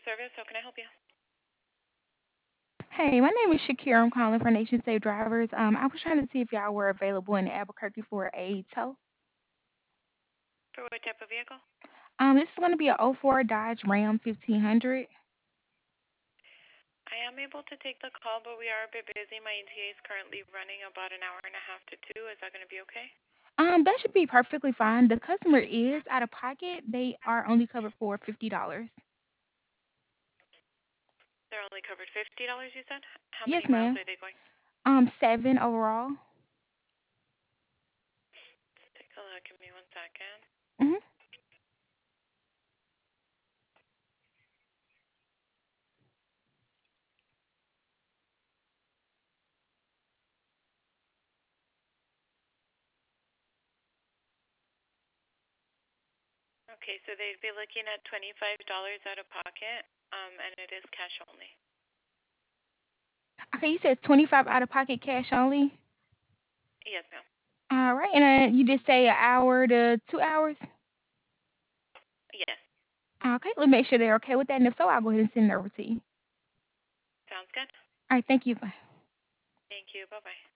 Service. How can I help you? Hey, my name is Shakira. I'm calling for Nation Safe Drivers. I was trying to see if y'all were available in Albuquerque for a tow. For what type of vehicle? This is going to be a '04 Dodge Ram 1500. I am able to take the call, but we are a bit busy. My ETA is currently running about an hour and a half to two. Is that going to be okay? That should be perfectly fine. The customer is out of pocket. They are only covered for $50. They're only covered $50, you said? How many Yes, miles ma'am. are they going? Seven overall. Take a look. Give me 1 second. hmm Okay, so they'd be looking at $25 out of pocket, and it is cash only. Okay, you said 25 out of pocket cash only. Yes, ma'am. All right, and you did say an hour to 2 hours. Yes. Okay, let me make sure they're okay with that. And if so, I'll go ahead and send it over to you. Sounds good. All right, thank you. Bye. Thank you. Bye bye.